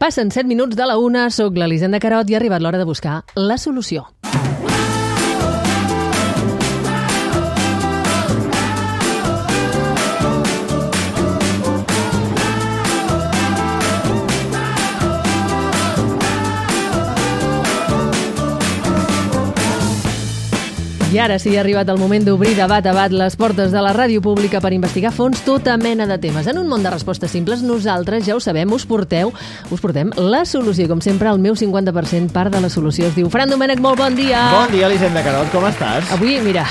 Passen 7 minuts de la 1, soc l'Elisenda Carot i ha arribat l'hora de buscar la solució. I ara sí, ha arribat el moment d'obrir de bat a bat les portes de la ràdio pública per investigar a fons tota mena de temes. En un món de respostes simples, nosaltres, ja ho sabem, us portem la solució. Com sempre, el meu 50% part de la solució es diu Fran Domènech, molt bon dia! Bon dia, Elisenda Carot, com estàs? Avui, mira,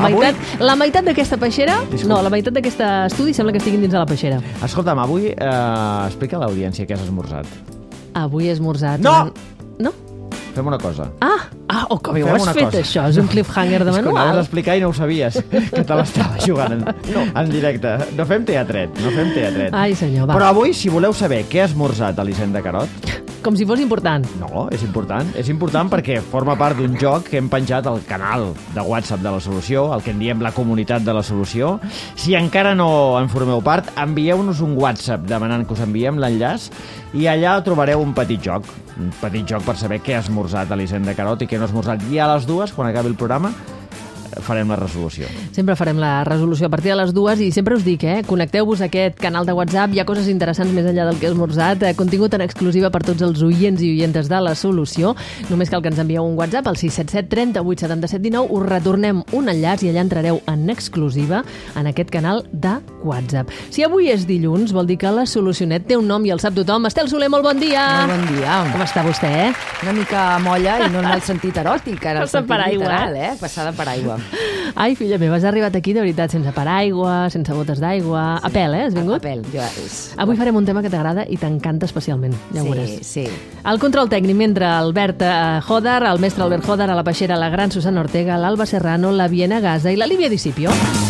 la meitat d'aquesta peixera, la meitat d'aquest estudi sembla que estiguin dins de la peixera. Escolta'm, avui explica a l'audiència què has esmorzat. Avui he esmorzat... No! No? Fem una cosa. Com ho has fet, això? És un cliffhanger de manual. És que anaves a explicar i no ho sabies, que te l'estava jugant en directe. No fem teatret. Ai, senyor, va. Però avui, si voleu saber què ha esmorzat Elisenda Carot... Com si fos important. No, és important. És important perquè forma part d'un joc que hem penjat al canal de WhatsApp de la Solució, el que en diem la comunitat de la Solució. Si encara no en formeu part, envieu-nos un WhatsApp demanant que us enviem l'enllaç i allà trobareu un petit joc per saber què ha esmorzat Elisenda Carot i què no ha esmorzat. I a les 2, quan acabi el programa, farem la resolució. Sempre farem la resolució a partir de les 2 i sempre us dic, connecteu-vos a aquest canal de WhatsApp, hi ha coses interessants més enllà del que he esmorzat, contingut en exclusiva per tots els oients i oientes de la Solució. Només cal que ens envieu un WhatsApp al 677 38 77 19, us retornem un enllaç i allà entrareu en exclusiva en aquest canal de WhatsApp. Si avui és dilluns, vol dir que la Solucionet té un nom i el sap tothom. Estel Soler, molt bon dia! Molt bon dia. Com està vostè, Una mica molla i no en el sentit eròtic, ara el Passar sentit per aigua. literal, passada per aigua. Ai, filla meva, has arribat aquí de veritat sense paraigua, sense botes d'aigua. A pèl, has vingut? A pèl, Avui farem un tema que t'agrada i t'encanta especialment, ja ho veuràs. Sí. El control tècnic mentre Albert Hodar, el mestre Albert Hodar, a la peixera la gran Susana Ortega, l'Alba Serrano, la Viena Gaza i la Lívia Discipio.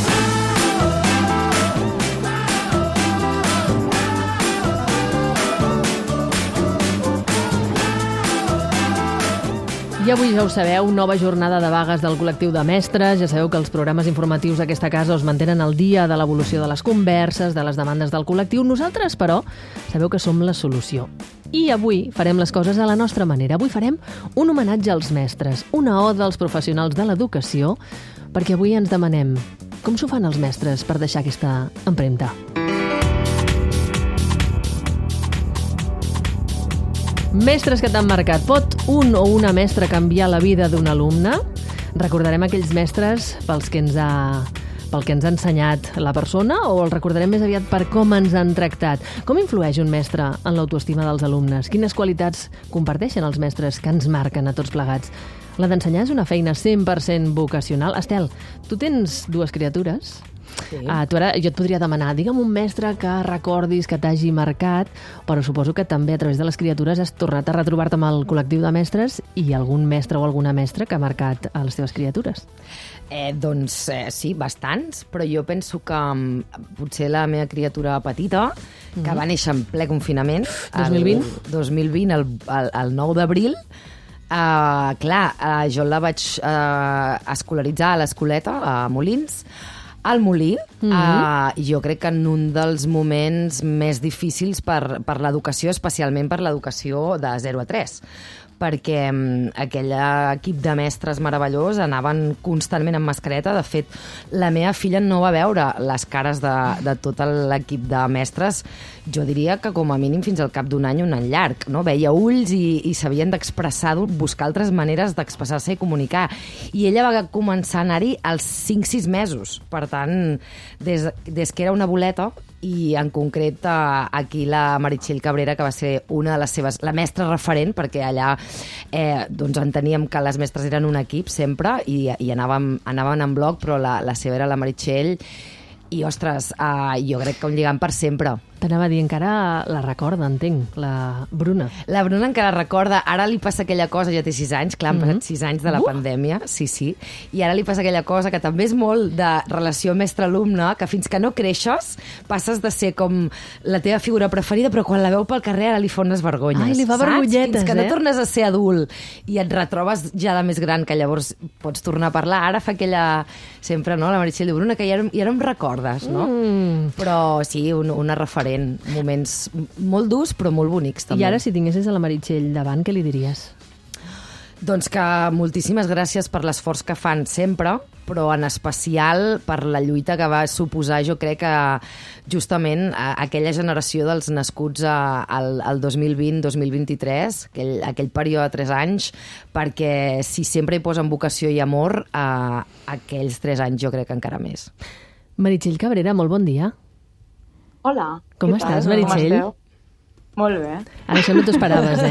I avui ja ho sabeu, nova jornada de vagues del col·lectiu de mestres. Ja sabeu que els programes informatius d'aquesta casa us mantenen al dia de l'evolució de les converses, de les demandes del col·lectiu. Nosaltres, però, sabeu que som la solució. I avui farem les coses a la nostra manera. Avui farem un homenatge als mestres, una oda als professionals de l'educació, perquè avui ens demanem com s'ho fan els mestres per deixar aquesta empremta. Mestres que t'han marcat. Pot un o una mestra canviar la vida d'un alumne? Recordarem aquells mestres pel que ens ha ensenyat la persona o el recordarem més aviat per com ens han tractat? Com influeix un mestre en l'autoestima dels alumnes? Quines qualitats comparteixen els mestres que ens marquen a tots plegats? La d'ensenyar és una feina 100% vocacional. Estel, tu tens 2 criatures? Sí. Tu ara, jo et podria demanar, digue'm un mestre que recordis, que t'hagi marcat, però suposo que també a través de les criatures has tornat a retrobar-te amb el col·lectiu de mestres i algun mestre o alguna mestra que ha marcat a les teves criatures. Sí, bastants, però jo penso que potser la meva criatura petita, que va néixer en ple confinament, 2020, el 9 d'abril, jo la vaig escolaritzar a l'escoleta, a Molins, al Molí, jo crec que en un dels moments més difícils per l'educació, especialment per l'educació de 0 a 3, perquè aquell equip de mestres meravellós anaven constantment amb mascareta. De fet, la meva filla no va veure les cares de tot l'equip de mestres, jo diria que com a mínim fins al cap d'un any llarg, no? Veia ulls i s'havien d'expressar, buscar altres maneres d'expressar-se i comunicar. I ella va començar a anar-hi als 5-6 mesos. Per tant, des que era una boleta, i en concret aquí la Meritxell Cabrera, que va ser una de les seves, la mestra referent, perquè allà enteníem que les mestres eren un equip sempre i anaven en bloc, però la seva era la Meritxell i, ostres, jo crec que un lligam per sempre. T'anava a dir, encara la recorda, entenc, la Bruna. La Bruna encara recorda, ara li passa aquella cosa, ja té 6 anys, clar, han passat 6 anys de la pandèmia, sí, i ara li passa aquella cosa que també és molt de relació mestre-alumne, que fins que no creixes passes de ser com la teva figura preferida, però quan la veu pel carrer ara li fa unes vergonyes. Ai, li fa vergonyetes, Fins que no tornes a ser adult i et retrobes ja de més gran, que llavors pots tornar a parlar. Ara fa aquella, sempre, no?, la Meritxell de Bruna, que ja no em recordes, no? Però sí, una referent excel·lent. Moments molt durs, però molt bonics, també. I ara, si tinguessis a la Meritxell davant, què li diries? Doncs que moltíssimes gràcies per l'esforç que fan sempre, però en especial per la lluita que va suposar, jo crec que justament aquella generació dels nascuts al 2020-2023, aquell període de 3 anys, perquè si sempre hi posen vocació i amor, aquells 3 anys jo crec que encara més. Meritxell Cabrera, molt bon dia. Hola. Com estàs, Meritxell? Com esteu? Molt bé. Ara això no t'ho esperaves,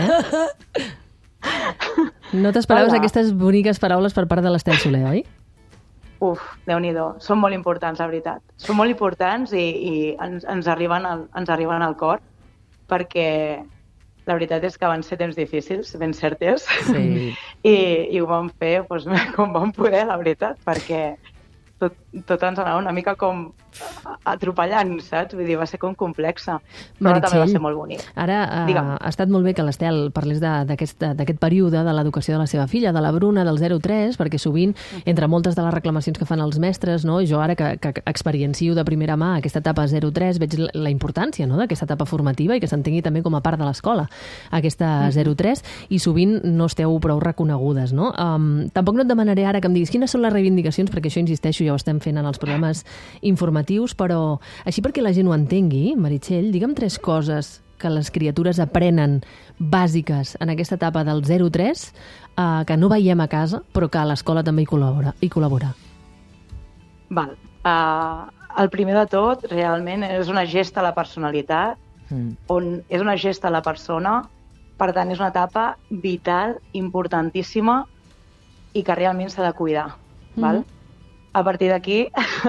No t'esperaves aquestes boniques paraules per part de l'Estel Soler, oi? Déu-n'hi-do. Són molt importants, la veritat. Són molt importants i ens arriben al cor, perquè la veritat és que van ser temps difícils, ben certes, Sí. i ho vam fer com vam poder, la veritat, perquè tot ens anava una mica com atropellant, saps? Vull dir, va ser com complexa, però també va ser molt bonic. Ara ha estat molt bé que l'Estel parlés d'aquest període de l'educació de la seva filla, de la Bruna, del 0-3, perquè sovint, entre moltes de les reclamacions que fan els mestres, no? Jo ara que experiencio de primera mà aquesta etapa 0-3, veig la importància, no?, d'aquesta etapa formativa i que s'entengui també com a part de l'escola, aquesta 0-3, i sovint no esteu prou reconegudes, no? Tampoc no et demanaré ara que em diguis quines són les reivindicacions, perquè això, insisteixo, ja ho estem fent en els programes informatius, però així perquè la gent ho entengui, Meritxell, digue'm 3 coses que les criatures aprenen bàsiques en aquesta etapa del 0-3 que no veiem a casa, però que a l'escola també hi col·labora. Val. El primer de tot, realment, és una gesta a la personalitat, on és una gesta a la persona, per tant, és una etapa vital, importantíssima, i que realment s'ha de cuidar. Val? A partir d'aquí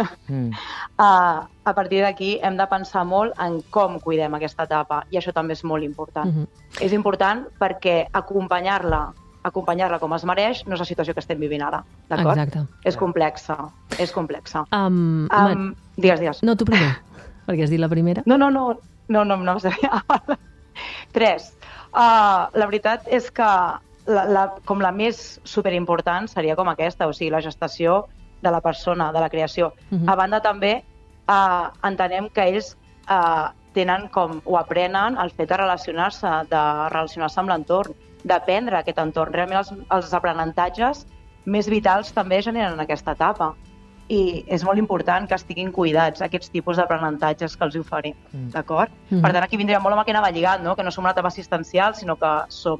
hem de pensar molt en com cuidem aquesta etapa, i això també és molt important. És important perquè acompanyar-la com es mereix no és la situació que estem vivint ara, d'acord? Exacte. És complexa. Digues. No, tu primer, perquè has dit la primera. No vas a dir. 3. La veritat és que com la més superimportant seria com aquesta, o sigui, la gestació de la persona, de la creació. A banda també entenem que ells tenen o aprenen el fet de relacionar-se amb l'entorn, d'aprendre aquest entorn. Realment els aprenentatges més vitals també generen en aquesta etapa. I és molt important que estiguin cuidats aquests tipus d'aprenentatges que els oferim, d'acord? Per tant, aquí vindria molt amb el que anava lligat, no? Que no som una etapa assistencial, sinó que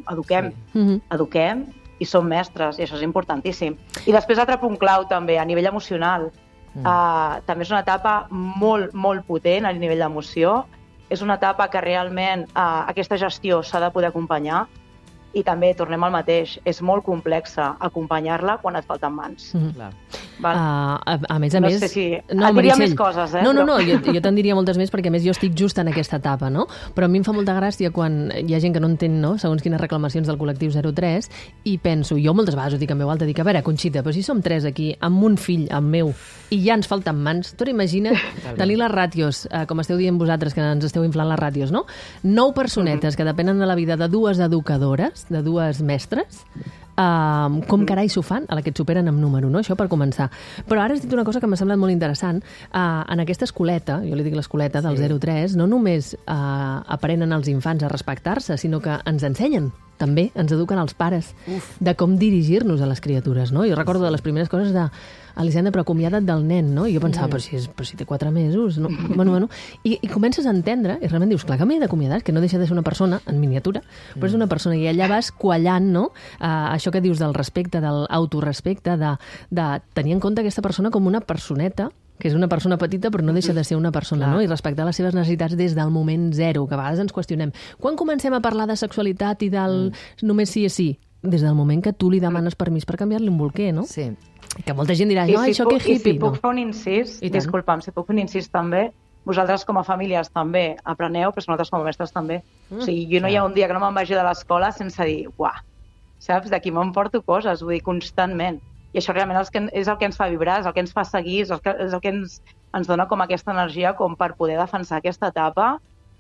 eduquem i som mestres, i això és importantíssim. I després, altre punt clau també, a nivell emocional. També és una etapa molt, molt potent a nivell d'emoció. És una etapa que realment aquesta gestió s'ha de poder acompanyar, i també, tornem al mateix, és molt complexa acompanyar-la quan et falten mans. A més, no sé si... diria més coses, No, jo te'n diria moltes més, perquè a més jo estic just en aquesta etapa, no? Però a mi em fa molta gràcia quan hi ha gent que no entén, no?, segons quines reclamacions del col·lectiu 03, i penso, jo moltes vegades ho dic en veu alta, dic, a veure, Conxita, però si som 3 aquí, amb un fill, amb meu, i ja ens falten mans, tu imagina't tenir les ràtios, com esteu dient vosaltres, que ens esteu inflant les ràtios, no? 9 personetes que depenen de la vida de 2 educadores, de 2 mestres, com carai s'ho fan a la que et superen amb número, no? Això per començar. Però ara has dit una cosa que m'ha semblat molt interessant. En aquesta escoleta, jo li dic l'escoleta del 0-3, no només aprenen els infants a respectar-se, sinó que ens ensenyen també, ens eduquen els pares de com dirigir-nos a les criatures, no? Jo recordo de les primeres coses de Elisenda, però acomiada't del nen, no? I jo pensava, però si té 4 mesos, no? Bueno. I comences a entendre, i realment dius, clar que m'he d'acomiadar, que no deixa de ser una persona en miniatura, però és una persona, i allà vas quallant, no? Això que dius del respecte, de l'autorespecte, de tenir en compte aquesta persona com una personeta, que és una persona petita però no deixa de ser una persona, no? I respectar les seves necessitats des del moment 0, que a vegades ens qüestionem. Quan comencem a parlar de sexualitat i del només sí és sí? Des del moment que tu li demanes permís per canviar-li un bolquer, no? Sí. Que molta gent dirà, no, això que hippie. I si puc fer un incís, disculpa'm, si puc fer un incís també, vosaltres com a famílies també apreneu, però nosaltres com a mestres també. O sigui, jo no hi ha un dia que no me'n vagi de l'escola sense dir, uah, saps, d'aquí m'emporto coses, vull dir, constantment. I això realment és el que ens fa vibrar, és el que ens fa seguir, és el que ens dona com aquesta energia com per poder defensar aquesta etapa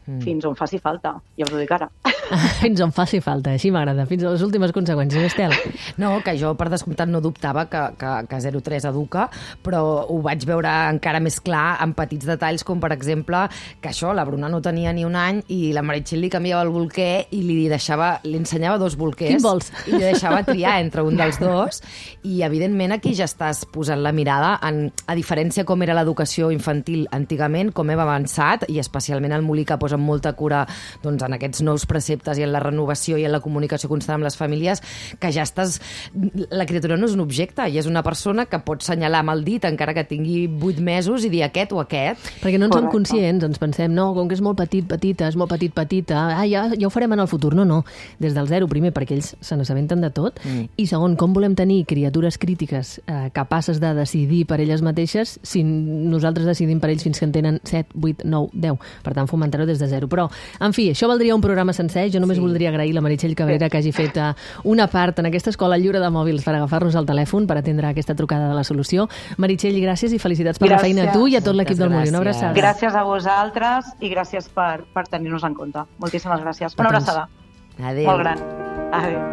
fins on faci falta, ja us ho dic ara. Fins on faci falta, així m'agrada, fins a les últimes conseqüències, Estel. No, que jo per descomptat no dubtava que 03 educa, però ho vaig veure encara més clar en petits detalls, com per exemple que això, la Bruna no tenia ni un any i la Meritxell li canviava el bolquer i li ensenyava 2 bolquers. Quin vols? I li deixava triar entre un dels 2 i evidentment aquí ja estàs posant la mirada a diferència com era l'educació infantil antigament, com hem avançat i especialment el Molí que posa molta cura doncs, en aquests nous preceptes i en la renovació i en la comunicació constant amb les famílies, que ja estàs... La criatura no és un objecte, i és una persona que pot senyalar amb el dit encara que tingui 8 mesos i dir aquest o aquest. Perquè no en som conscients, ens pensem, no, com que és molt petita, ja ho farem en el futur. No. Des del 0, primer, perquè ells se n'assabenten de tot, i segon, com volem tenir criatures crítiques capaces de decidir per elles mateixes si nosaltres decidim per ells fins que en tenen 7, 8, 9, 10. Per tant, fomentar-ho des de 0. Però, en fi, això valdria un programa sencer. Jo només voldria agrair la Meritxell Cabrera que hagi fet una part en aquesta escola lliure de mòbils per agafar-nos el telèfon per atendre aquesta trucada de la solució. Meritxell, gràcies i felicitats per la feina a tu i a tot l'equip del Molí. Una abraçada. Gràcies a vosaltres i gràcies per tenir-nos en compte. Moltíssimes gràcies. Una abraçada. Adéu. Molt gran. Adéu.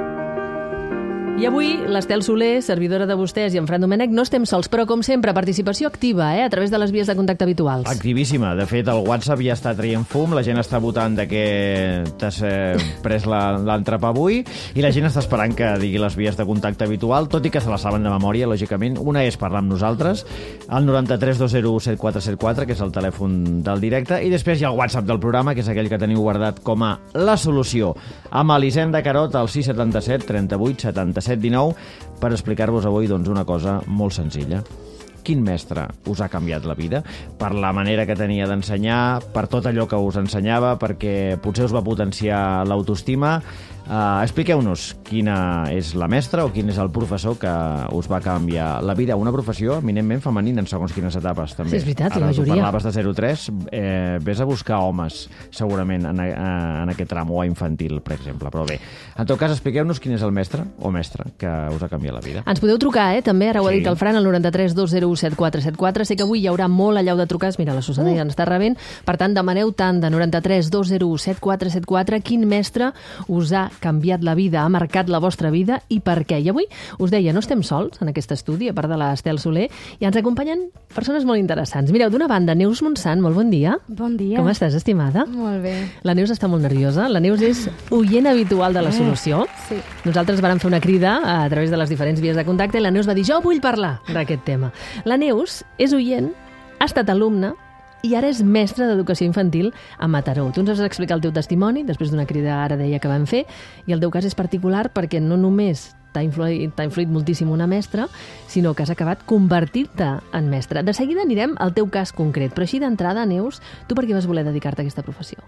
I avui l'Estel Soler, servidora de vostès, i en Fran Domènech, no estem sols, però com sempre, participació activa, a través de les vies de contacte habituals. Activíssima. De fet, el WhatsApp ja està traient fum, la gent està votant de què t'has pres l'entrepà avui, i la gent està esperant que digui les vies de contacte habitual, tot i que se la saben de memòria, lògicament. Una és parlar amb nosaltres, al 93 201 7474, que és el telèfon del directe, i després hi ha el WhatsApp del programa, que és aquell que teniu guardat com a la solució, amb Elisenda Carot, al 677 38 77 19, per explicar-vos avui doncs, una cosa molt senzilla. Quin mestre us ha canviat la vida? Per la manera que tenia d'ensenyar, per tot allò que us ensenyava, perquè potser us va potenciar l'autoestima. Expliqueu-nos quina és la mestra o quin és el professor que us va canviar la vida. Una professió eminentment femenina en segons quines etapes, també. Sí, és veritat, ara, la majoria. Ara parlaves de 03, ves a buscar homes, segurament, en aquest tram, o a infantil, per exemple. Però bé, en tot cas, expliqueu-nos quin és el mestre o mestra que us ha canviat la vida. Ens podeu trucar, també, ara ho ha dit el Fran, al 93 201 7474. Sé que avui hi haurà molt allau de trucades. Mira, la Susana ja ens està rebent. Per tant, demaneu tant de 93 201 7474 quin mestre us ha canviat la vida, ha marcat la vostra vida i per què. I avui us deia, no estem sols en aquest estudi, a part de l'Estel Soler, i ens acompanyen persones molt interessants. Mireu, d'una banda, Neus Montsant, molt bon dia. Bon dia. Com estàs, estimada? Molt bé. La Neus està molt nerviosa. La Neus és oient habitual de la solució. Sí. Nosaltres vàrem fer una crida a través de les diferents vies de contacte i la Neus va dir, jo vull parlar d'aquest tema. La Neus és oient, ha estat alumna, i ara és mestra d'educació infantil a Mataró. Tu ens has d'explicar el teu testimoni, després d'una crida ara deia que vam fer, i el teu cas és particular perquè no només t'ha influït moltíssim una mestra, sinó que has acabat convertir-te en mestra. De seguida anirem al teu cas concret, però així d'entrada, Neus, tu per què vas voler dedicar-te a aquesta professió?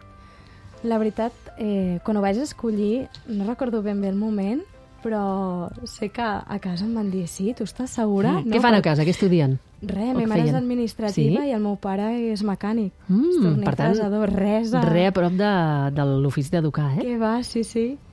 La veritat, quan ho vaig escollir, no recordo ben bé el moment, però sé que a casa em van dir, sí, tu estàs segura? Què fan a casa? Què estudien? Res, ma mare és administrativa i el meu pare és mecànic. Per tant, res a prop de l'ofici d'educar, Que va, sí.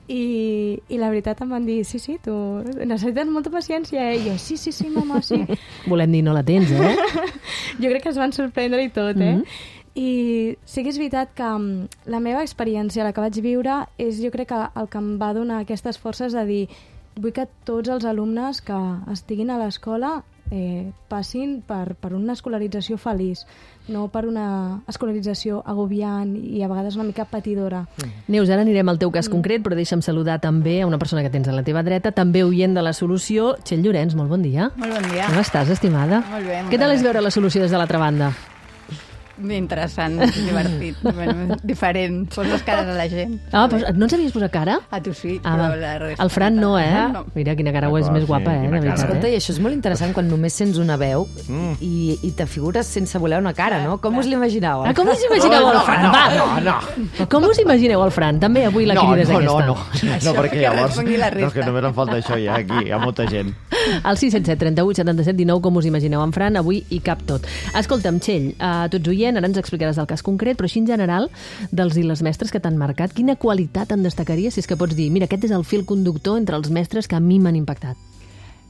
I la veritat em van dir, sí, tu necessites molta paciència, I jo, sí, mama, sí. Volem dir, no la tens, Jo crec que es van sorprendre i tot, I sí que és veritat que la meva experiència, la que vaig viure, és jo crec que el que em va donar aquestes forces de dir vull que tots els alumnes que estiguin a l'escola passin per una escolarització feliç, no per una escolarització agobiant i a vegades una mica patidora. Neus, ara anirem al teu cas concret, però deixa'm saludar també a una persona que tens a la teva dreta, també oient de la solució, Txell Llorenç, molt bon dia. Molt bon dia. Com estàs, estimada? Molt bé. Què tal és veure la solució des de l'altra banda? Interessant, divertit, diferent, pos les cares a la gent. Però no ens havies posat cara? A tu sí, però la resta... El Fran no, No. Mira, quina cara és més guapa, de veritat. Escolta, i això és molt interessant quan només sents una veu i te figures sense voler una cara, no? Com us l'imagineu? Com us imagineu el Fran? No. Com us imagineu el Fran? També avui la crida és aquesta. No, perquè llavors... la No, és que només em falta això ja, aquí, hi ha molta gent. El 677 38 77 19, com us imagineu en Fran, avui hi cap tot. Escolta'm, Txell, tu ets oient, ara ens explicaràs el cas concret, però així en general, dels i les mestres que t'han marcat, quina qualitat en destacaria, si és que pots dir, mira, aquest és el fil conductor entre els mestres que a mi m'han impactat?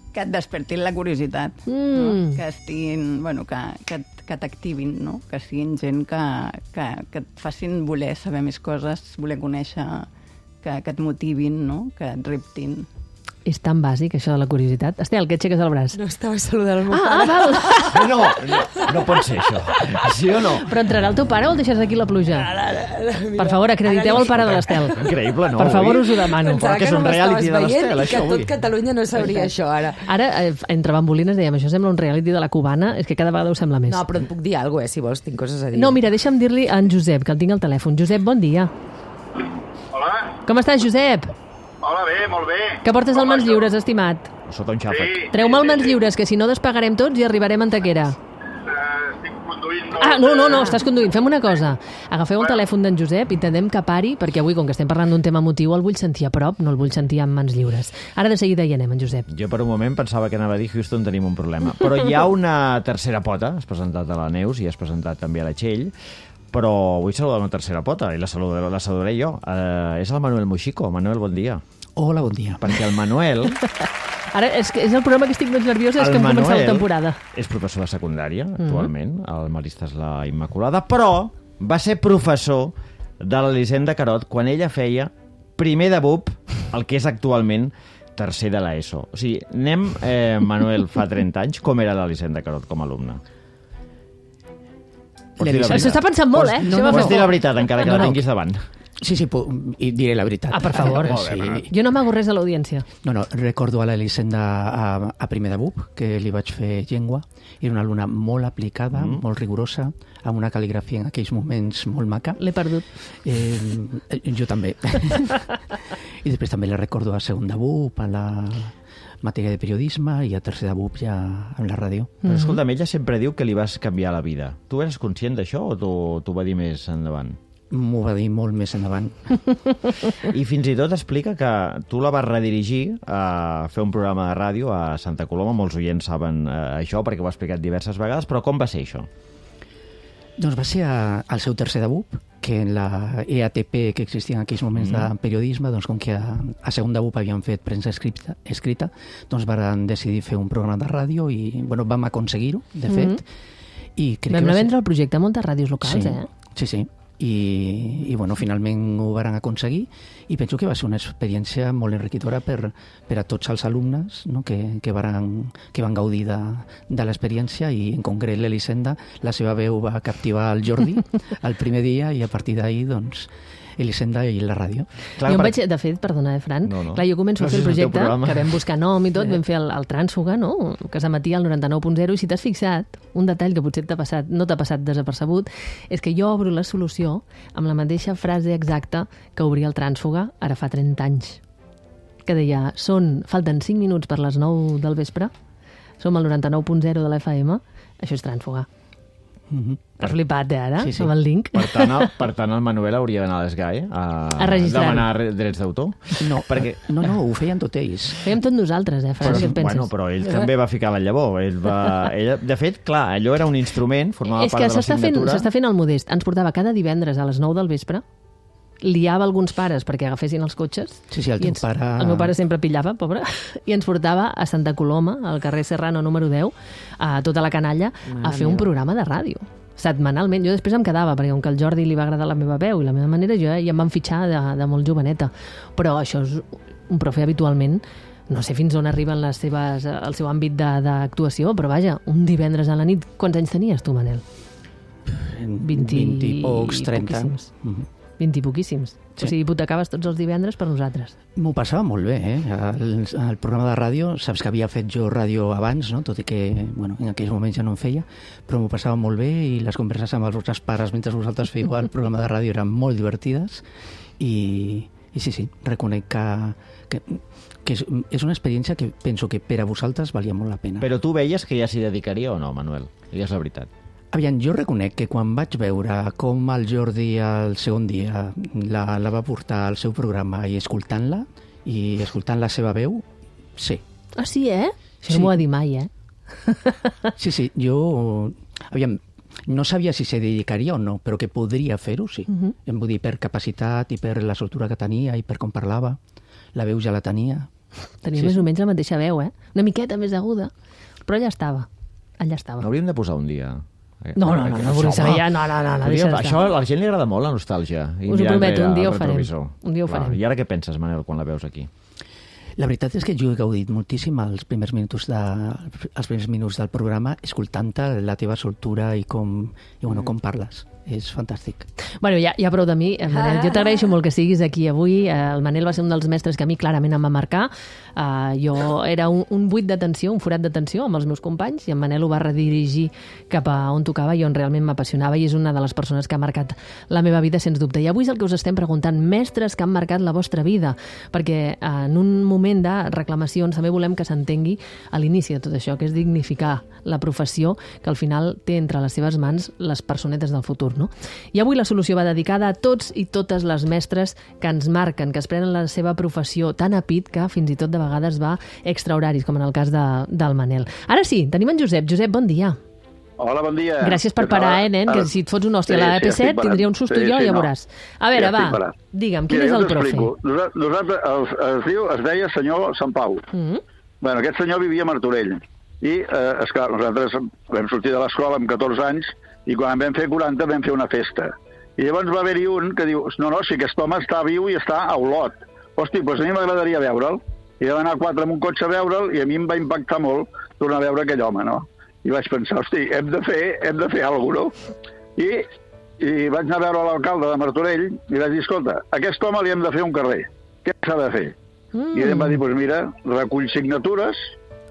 que et despertin la curiositat, no? Que estiguin, bueno, que t'activin, no? Que siguin gent que et facin voler saber més coses, voler conèixer, que et motivin, no? Que et reptin. És tan bàsic, això de la curiositat. Estel, que aixeques el braç. No estava saludant el meu pare. Val. No pot ser això. Sí o no? Però entrarà el teu pare o el deixes aquí la pluja? Per favor, acrediteu el pare de l'Estel. Increïble, no? Per favor, us ho demano. Pensava que és un reality de l'Estel, això, que avui. tot Catalunya no sabria això, ara. Ara, entre bambolines, dèiem, això sembla un reality de la cubana, és que cada vegada ho sembla més. No, però et puc dir alguna cosa, si vols, tinc coses a dir. No, mira, deixa'm dir-li a en Josep, que el tinc al telèfon. Josep, bon dia. Hola, Com estàs, Josep? hola, bé, molt bé. Que portes el mans lliures, estimat. Sota un xàfec. Sí. Treu-me el mans lliures, que si no despegarem tots i arribarem a Antequera. Estic conduint molt. Ah, no, estàs conduint. Fem una cosa. Agafeu el telèfon d'en Josep, intentem que pari, perquè avui, com que estem parlant d'un tema emotiu, el vull sentir a prop, no el vull sentir amb mans lliures. Ara de seguida hi anem, en Josep. Jo per un moment pensava que anava a dir Houston, tenim un problema. Però hi ha una tercera pota, has presentat a la Neus i has presentat també a la Txell, però vull saludar una tercera pota i la saludaré jo. És el Manuel Moxico. Manuel, bon dia. Hola, bon dia. Perquè el Manuel... Ara, és el programa que estic més nerviosa, és que hem començat la temporada. És professor de secundària, actualment, al Maristes la Immaculada, però va ser professor de l'Elisenda Carot quan ella feia primer de BUP, el que és actualment tercer de l'ESO. O sigui, anem, Manuel, fa 30 anys, com era l'Elisenda Carot com a alumne? S'està pensant molt, eh? Pots dir la veritat, encara que la tinguis davant. Sí, i diré la veritat. Ah, per favor. Sí. Jo no m'hago res de l'audiència. No, recordo a l'Elisenda a primer de BUP, que li vaig fer llengua. Era una alumna molt aplicada, molt rigorosa, amb una cal·ligrafia en aquells moments molt maca. L'he perdut. Jo també. I després també la recordo a segon de BUP, a la matèria de periodisme, i a tercer de BUP ja amb la ràdio. Però escolta'm, ella sempre diu que li vas canviar la vida. Tu eres conscient d'això o t'ho va dir més endavant? M'ho va dir molt més endavant. I fins i tot explica que tu la vas redirigir a fer un programa de ràdio a Santa Coloma. Molts oients saben això perquè ho ha explicat diverses vegades, però com va ser això? Doncs va ser al seu tercer de BUP, que en la EATP que existia en aquells moments de periodisme, doncs com que a segon de BUP havien fet premsa escrita, doncs van decidir fer un programa de ràdio i vam aconseguir-ho, de fet. I crec Vam anar a vendre el projecte a moltes ràdios locals, Sí. I finalment ho varen aconseguir i penso que va ser una experiència molt enriquidora per a tots els alumnes, no? que van gaudir de l'experiència, i en concret l'Elisenda, la seva veu va captivar el Jordi el primer dia, i a partir d'ahir doncs Elisenda i la ràdio. Clar, jo vaig, de fet, perdona, Fran, clar, jo començo a fer el projecte, que vam buscar nom i tot, vam fer el Trànsfuga, no? Que s'emetia al 99.0, i si t'has fixat, un detall que potser no t'ha passat desapercebut, és que jo obro la solució amb la mateixa frase exacta que obria el Trànsfuga ara fa 30 anys, que deia, falten 5 minuts per les 9 del vespre, som al 99.0 de la FM, això és Trànsfuga. Has flipat, ara, sí. amb el link? Per tant, el Manuel hauria d'anar a l'ESGAE a demanar drets d'autor? No, perquè... no, ho feien tot ells. Fèiem tot nosaltres, Fran, què et penses? Bueno, però ell també va ficar la llavor. De fet, clar, allò era un instrument, formava part de la signatura. S'està fent el modest. Ens portava cada divendres a les 9 del vespre, liava alguns pares perquè agafessin els cotxes. Sí, el teu pare... El meu pare sempre pillava, pobre, i ens portava a Santa Coloma, al carrer Serrano número 10, a tota la canalla, a fer un programa de ràdio. Setmanalment. Jo després em quedava, perquè com que al Jordi li va agradar la meva veu i la meva manera, jo ja em van fitxar de molt joveneta. Però això és un profe habitualment, no sé fins on arriben el seu àmbit d'actuació, però vaja, un divendres a la nit. Quants anys tenies tu, Manel? 20 i pocs, 30. 20 i poquíssims. Sí. O sigui, hipotecaves tots els divendres per nosaltres. M'ho passava molt bé, El programa de ràdio, saps que havia fet jo ràdio abans, no? Tot i que, en aquells moments ja no en feia, però m'ho passava molt bé, i les converses amb els vostres pares mentre vosaltres fèieu el programa de ràdio eren molt divertides, i sí, reconec que és una experiència que penso que per a vosaltres valia molt la pena. Però tu veies que ja s'hi dedicaria o no, Manuel? Digues la veritat. Aviam, jo reconec que quan vaig veure com el Jordi el segon dia la va portar al seu programa i escoltant la seva veu, sí. Ah, sí, Això no m'ho ha dit mai, Sí, jo... Aviam, no sabia si se dedicaria o no, però que podria fer-ho, sí. Em vull dir, per capacitat i per la soltura que tenia i per com parlava, la veu ja la tenia. Tenia més o menys la mateixa veu, una miqueta més aguda, però allà estava. Hauríem de posar un dia... No, vull saber ja, no, això a la gent li agrada molt, la nostàlgia. Us ho prometo, un dia ho farem. I ara què penses, Manel, quan la veus aquí? La veritat és que jo he gaudit moltíssim els primers minuts del programa escoltant-te la teva soltura i com parles. És fantàstic. Bueno, ja prou de mi. Manel, jo t'agraeixo molt que siguis aquí avui. El Manel va ser un dels mestres que a mi clarament em va marcar. Jo era un buit d'atenció, un forat d'atenció amb els meus companys, i en Manel ho va redirigir cap a on tocava i on realment m'apassionava, i és una de les persones que ha marcat la meva vida, sens dubte. I avui és el que us estem preguntant, mestres que han marcat la vostra vida, perquè en un moment de reclamacions també volem que s'entengui a l'inici de tot això, que és dignificar la professió que al final té entre les seves mans les personetes del futur, no? I avui la solució va dedicada a tots i totes les mestres que ens marquen, que es prenen la seva professió tan a pit que fins i tot de vegades va extrahoraris, com en el cas del Manel. Ara sí, tenim en Josep. Josep, bon dia. Hola, bon dia. Gràcies per parar, nen, que si et fots una hòstia a la EP7 tindria un susto jo, ja veuràs. A veure, va, digue'm, quin és el profe? Nosaltres es deia senyor Sant Pau. Bueno, aquest senyor vivia a Martorell. I, esclar, nosaltres vam sortir de l'escola amb 14 anys i quan vam fer 40 vam fer una festa. I llavors va haver-hi un que diu, no, si aquest home està viu i està a Olot. Hosti, doncs a mi m'agradaria veure'l. I vam anar 4 amb un cotxe a veure'l i a mi em va impactar molt tornar a veure aquell home, no? I vaig pensar, hosti, hem de fer alguna cosa, no? I vaig anar a veure l'alcalde de Martorell i vaig dir, escolta, a aquest home li hem de fer un carrer. Què s'ha de fer? I ell em va dir, doncs mira, recull signatures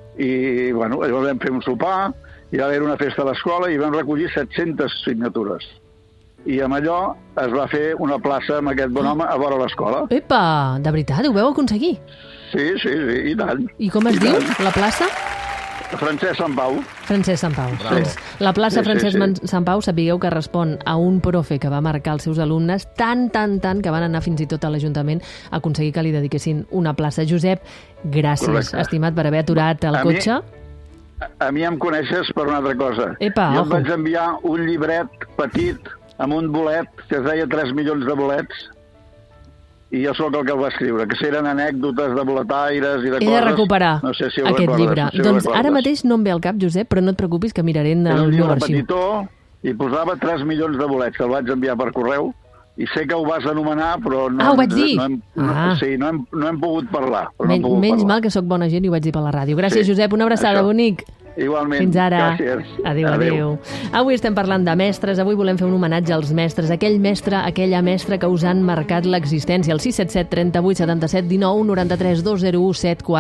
i, bueno, llavors vam fer un sopar i va haver una festa a l'escola i vam recollir 700 signatures. I amb allò es va fer una plaça amb aquest bon home a vora l'escola. Epa, de veritat, ho veu aconseguir? Sí, i tant. I com es diu, la plaça? Francesc Sant Pau. Francesc Sant Pau. Doncs la plaça Francesc Sant Pau, sapigueu que respon a un profe que va marcar els seus alumnes tant que van anar fins i tot a l'Ajuntament a aconseguir que li dediquessin una plaça. Josep, gràcies, estimat, per haver aturat el cotxe. A mi em coneixes per una altra cosa. Epa, jo em vaig enviar un llibret petit amb un bolet que es deia 3 milions de bolets i jo sóc el que el va escriure, que eren anècdotes de boletaires i de coses... He de recuperar aquest llibre. Doncs ara mateix no em ve al cap, Josep, però no et preocupis que miraré en el meu arxiu. Era un llibre petitó i posava 3 milions de bolets, que el vaig enviar per correu i sé que ho vas anomenar, però no... ho vaig dir? Sí, no hem pogut parlar. Menys mal que sóc bona gent i ho vaig dir per la ràdio. Gràcies, Josep, una abraçada, bonic. Igualment. Fins ara. Gràcies. Adéu. Avui estem parlant de mestres. Avui volem fer un homenatge als mestres. Aquell mestre, aquella mestra que us han marcat l'existència. El 677 38 77 19 93 201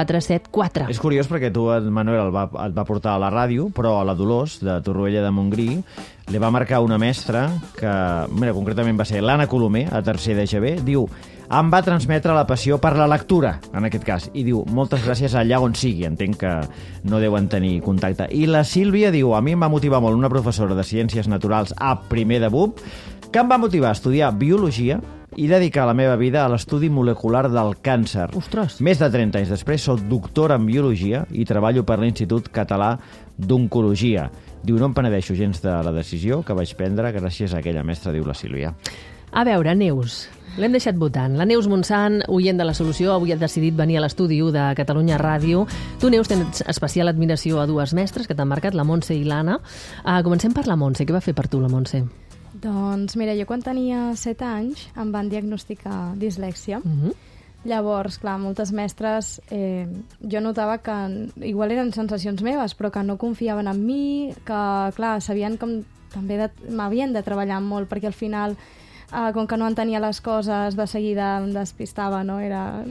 7474. És curiós perquè tu, Manuel, et va portar a la ràdio, però a la Dolors, de Torroella de Montgrí, li va marcar una mestra que, mira, concretament va ser l'Anna Colomer, a tercer d'EGB, diu... Em va transmetre la passió per la lectura, en aquest cas, i diu, moltes gràcies allà on sigui, entenc que no deuen tenir contacte. I la Sílvia diu, a mi em va motivar molt una professora de Ciències Naturals a primer de BUP, que em va motivar a estudiar Biologia i dedicar la meva vida a l'estudi molecular del càncer. Ostres! Més de 30 anys després soc doctora en Biologia i treballo per l'Institut Català d'Oncologia. Diu, no em penedeixo gens de la decisió que vaig prendre gràcies a aquella mestra, diu la Sílvia. A veure, Neus... L'hem deixat votant. La Neus Montsant, oient de la solució, avui ha decidit venir a l'estudi 1 de Catalunya Ràdio. Tu, Neus, tens especial admiració a dues mestres que t'han marcat, la Montse i l'Anna. Comencem per la Montse. Què va fer per tu, la Montse? Doncs, mira, jo quan tenia 7 anys em van diagnosticar dislèxia. Llavors, clar, moltes mestres, jo notava que igual eren sensacions meves, però que no confiaven en mi, que, clar, sabien com també m'havien de treballar molt, perquè al final... com que no entenia les coses, de seguida em despistava, no?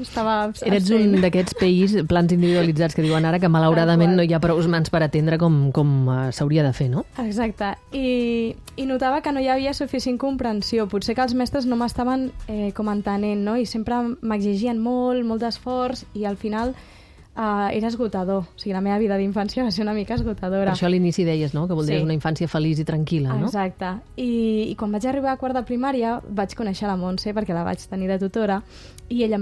Eres un d'aquests PIs, plans individualitzats, que diuen ara que malauradament no hi ha prou mans per atendre com s'hauria de fer, no? Exacte. I notava que no hi havia suficient comprensió. Potser que els mestres no m'estaven com entenent, no? I sempre m'exigien molt d'esforç i al final... era esgotador. O sigui, la meva vida d'infància va ser una mica esgotadora. Per això a l'inici deies, no?, que voldries una infància feliç i tranquil·la, no? Exacte. I quan vaig arribar a quart de primària vaig conèixer la Montse, perquè la vaig tenir de tutora, i ella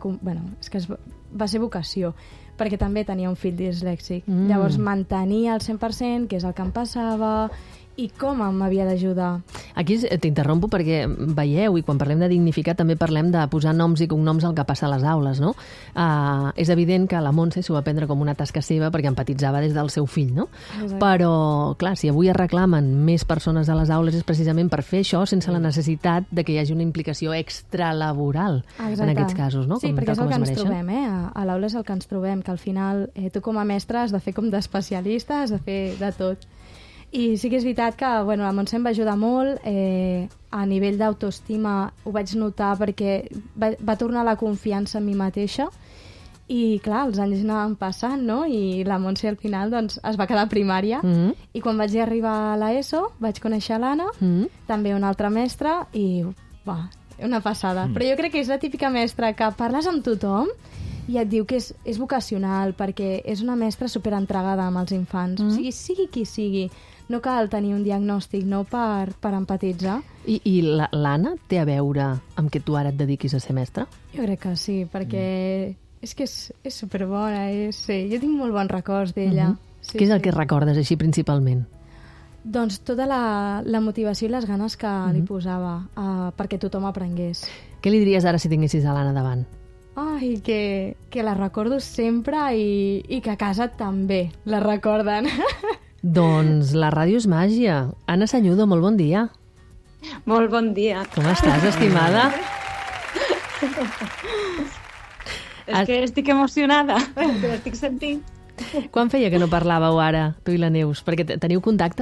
va ser vocació, perquè també tenia un fill dislèxic. Llavors m'entenia al 100%, que és el que em passava, i com m'havia d'ajudar. Aquí t'interrompo perquè veieu, i quan parlem de dignificar també parlem de posar noms i cognoms al que passa a les aules, no? És evident que la Montse s'ho va prendre com una tasca seva perquè empatitzava des del seu fill, no? Exacte. Però, clar, si avui es reclamen més persones a les aules és precisament per fer això sense la necessitat de que hi hagi una implicació extralaboral en aquests casos, no? Sí, perquè és el que ens trobem, a l'aula és el que ens trobem, que al final tu com a mestre has de fer com d'especialista, has de fer de tot. I sí que és veritat que la Montse em va ajudar molt, a nivell d'autoestima ho vaig notar perquè va tornar la confiança en mi mateixa i clar, els anys anaven passant, no? I la Montse al final doncs, es va quedar a primària i quan vaig arribar a l'ESO vaig conèixer l'Anna, també una altra mestra i una passada. Però jo crec que és la típica mestra que parles amb tothom i et diu que és vocacional perquè és una mestra superentregada amb els infants. O sigui qui sigui. No cal tenir un diagnòstic, no, per empatitzar. I l'Anna té a veure amb que tu ara et dediquis a ser mestra? Jo crec que sí, perquè és que és superbona. Sí, jo tinc molt bons records d'ella. Sí, Què és el que recordes així principalment? Doncs tota la motivació i les ganes que li posava perquè tothom aprengués. Què li diries ara si tinguessis a l'Anna davant? Ai, que la recordo sempre i que a casa també la recorden. Doncs la ràdio és màgia. Anna Sañudo, molt bon dia. Molt bon dia. Com estàs, estimada? És que estic emocionada, que l'estic sentint. Quan feia que no parlàveu ara, tu i la Neus? Perquè teniu contacte?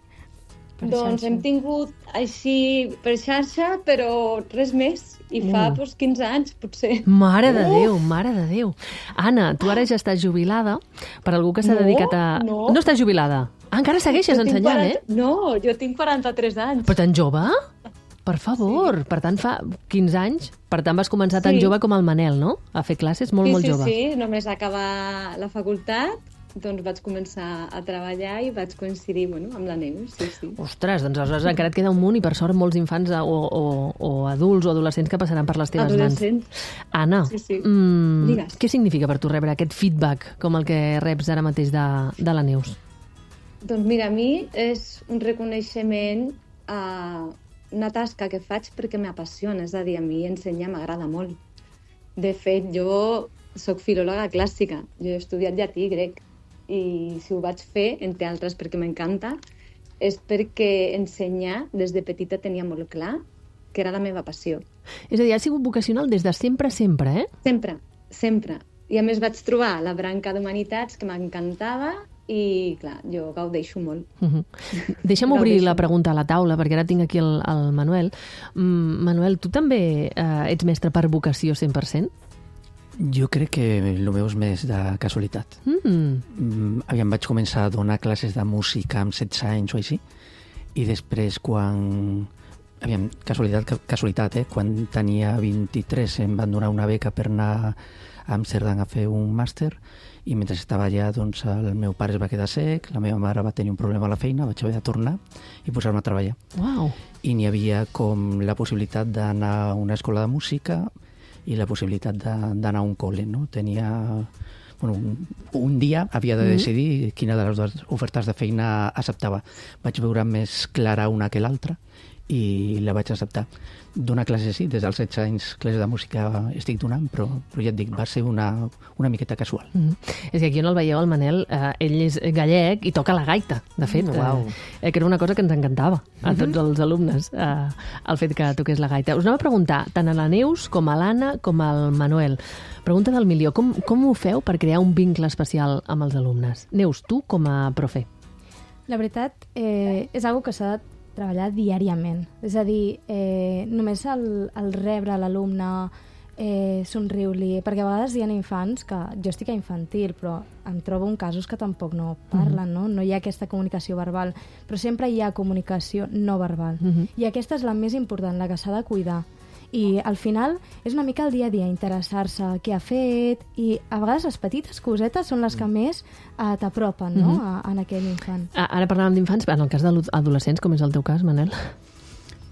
Doncs hem tingut així per xarxa, però res més. I fa 15 anys, potser. Mare de Déu, mare de Déu. Anna, tu ara ja estàs jubilada per algú que s'ha dedicat a... No. No estàs jubilada? Encara segueixes ensenyant, No, jo tinc 43 anys. Però tan jove? Per favor. Sí. Per tant, fa 15 anys. Per tant, vas començar tan jove com el Manel, no? A fer classes molt jove. Sí, només acabar la facultat, doncs vaig començar a treballar i vaig coincidir amb la Neus. Sí. Ostres, doncs aleshores encara et queda un munt i per sort molts infants o adults o adolescents que passaran per les teves mans. Anna, Digues. Què significa per tu rebre aquest feedback com el que reps ara mateix de la Neus? Doncs mira, a mi és un reconeixement a una tasca que faig perquè m'apassiona, és a dir, a mi ensenyar m'agrada molt. De fet, jo soc filòloga clàssica, jo he estudiat llatí i grec, i si ho vaig fer, entre altres perquè m'encanta, és perquè ensenyar des de petita tenia molt clar que era la meva passió. És a dir, has sigut vocacional des de sempre, eh? Sempre. I a més vaig trobar la branca d'Humanitats que m'encantava i, clar, jo gaudeixo molt. Deixa'm obrir la pregunta a la taula, perquè ara tinc aquí el Manuel. Manuel, tu també ets mestre per vocació 100%? Jo crec que el meu és més de casualitat. Aviam, vaig començar a donar classes de música amb 16 anys o així, i després quan... Aviam, casualitat, quan tenia 23 em van donar una beca per anar a Amsterdam a fer un màster, i mentre estava allà, doncs, el meu pare es va quedar sec, la meva mare va tenir un problema a la feina, vaig haver de tornar i posar-me a treballar. Wow. I n'hi havia com la possibilitat d'anar a una escola de música i la possibilitat d'anar a un col·le, no? Tenia... Bueno, un dia havia de decidir quina de les dues ofertes de feina acceptava. Vaig veure més clara una que l'altra i la vaig acceptar. Donar classes, sí, des dels 16 anys, classes de música estic donant, però ja et dic, va ser una miqueta casual. És que aquí on el veieu, el Manel, ell és gallec i toca la gaita, de fet, que era una cosa que ens encantava a tots els alumnes, el fet que toqués la gaita. Us anava a preguntar, tant a la Neus com a l'Anna com al Manuel. Pregunta del milió, com ho feu per crear un vincle especial amb els alumnes? Neus, tu com a profe. La veritat, és algo que s'ha de treballar diàriament. És a dir, només el rebre l'alumne, somriure-li, perquè a vegades hi ha infants que jo estic a infantil, però em trobo en casos que tampoc no parlen, no hi ha aquesta comunicació verbal, però sempre hi ha comunicació no verbal. I aquesta és la més important, la que s'ha de cuidar. I al final és una mica el dia a dia, interessar-se què ha fet, i a vegades les petites cosetes són les que més t'apropen, no? En aquell infant. Ara parlàvem d'infants, en el cas d'adolescents, com és el teu cas, Manel?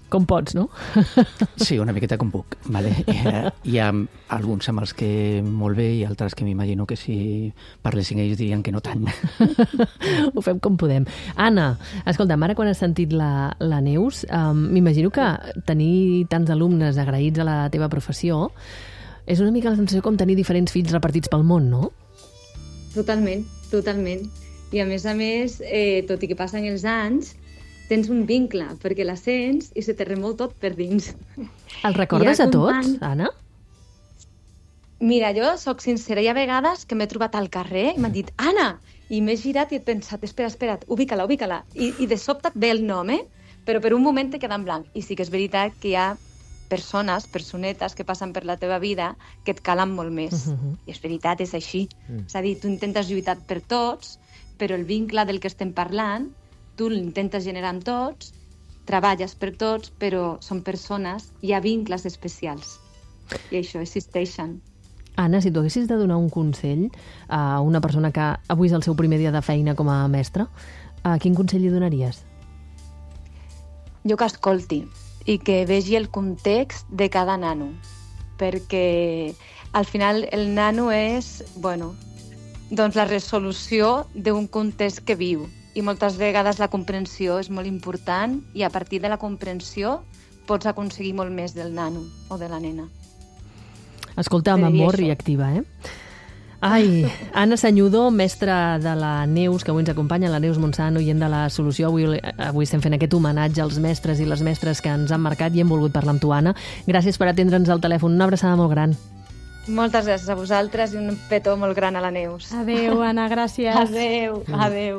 Com pots, no? Sí, una miqueta com puc. Vale? Hi ha alguns amb els que molt bé i altres que m'imagino que si parlessin ells dirien que no tant. Ho fem com podem. Anna, escolta'm, ara quan has sentit la Neus, m'imagino que tenir tants alumnes agraïts a la teva professió és una mica la sensació com tenir diferents fills repartits pel món, no? Totalment, totalment. I a més, tot i que passen els anys, tens un vincle, perquè la sents i se te remou tot per dins. El recordes a tots, Anna? Mira, jo sóc sincera, hi ha vegades que m'he trobat al carrer i m'han dit Anna, i m'he girat i he pensat, espera't, ubica-la. I de sobte et ve el nom, però per un moment te queda en blanc. I sí que és veritat que hi ha personetes que passen per la teva vida que et calen molt més. I és veritat, és així. És a dir, tu intentes lluitar per tots, però el vincle del que estem parlant tu l'intentes generar amb tots, treballes per tots, però són persones, hi ha vincles especials. I això existeixen. Anna, si tu haguessis de donar un consell a una persona que avui és el seu primer dia de feina com a mestra, quin consell li donaries? Jo que escolti i que vegi el context de cada nano, perquè al final el nano és, doncs la resolució d'un context que viu. I moltes vegades la comprensió és molt important i a partir de la comprensió pots aconseguir molt més del nano o de la nena. Escolta, amb amor i activa, Ai, Anna Sañudo, mestra de la Neus, que avui ens acompanya, la Neus Montsant, oient de La Solució. Avui estem fent aquest homenatge als mestres i les mestres que ens han marcat i hem volgut parlar amb tu, Anna. Gràcies per atendre'ns al telèfon. Una abraçada molt gran. Moltes gràcies a vosaltres i un petó molt gran a la Neus. Adéu, Anna, gràcies. Adéu.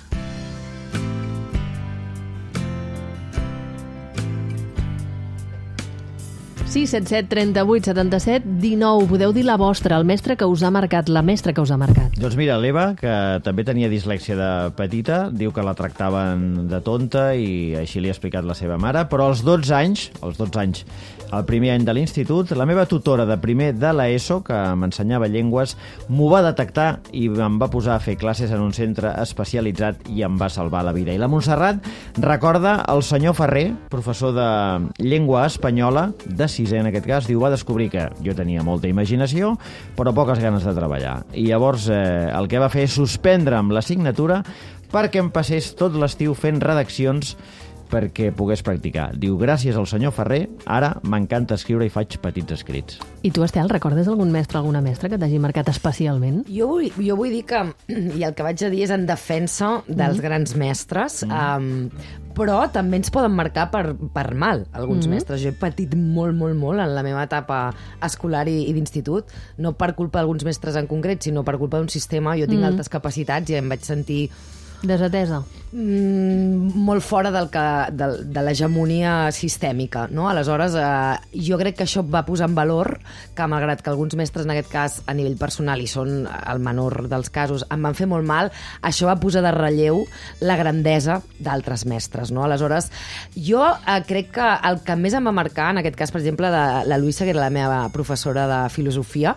677 38 77 19. Podeu dir la vostra, el mestre que us ha marcat, la mestra que us ha marcat. Doncs mira, l'Eva, que també tenia dislèxia de petita, diu que la tractaven de tonta i així li ha explicat la seva mare, però als 12 anys, el primer any de l'institut, la meva tutora de primer de l'ESO, que m'ensenyava llengües, m'ho va detectar i em va posar a fer classes en un centre especialitzat i em va salvar la vida. I la Montserrat recorda el senyor Ferrer, professor de llengua espanyola, de sisè en aquest cas, diu, va descobrir que jo tenia molta imaginació, però poques ganes de treballar. I llavors el que va fer és suspendre'm l'assignatura perquè em passés tot l'estiu fent redaccions perquè pogués practicar. Diu, gràcies al senyor Ferrer, ara m'encanta escriure i faig petits escrits. I tu, Estel, recordes algun mestre o alguna mestra que t'hagi marcat especialment? Jo vull dir que, i el que vaig a dir és en defensa dels grans mestres, però també ens poden marcar per mal, alguns mestres. Jo he patit molt en la meva etapa escolar i d'institut, no per culpa d'alguns mestres en concret, sinó per culpa d'un sistema. Jo tinc altes capacitats i em vaig sentir desatesa. Molt fora de l'hegemonia sistèmica, no? Aleshores, jo crec que això va posar en valor que, malgrat que alguns mestres, en aquest cas, a nivell personal, i són el menor dels casos, em van fer molt mal, això va posar de relleu la grandesa d'altres mestres, no? Aleshores, jo crec que el que més em va marcar, en aquest cas, per exemple, de la Luisa, que era la meva professora de filosofia,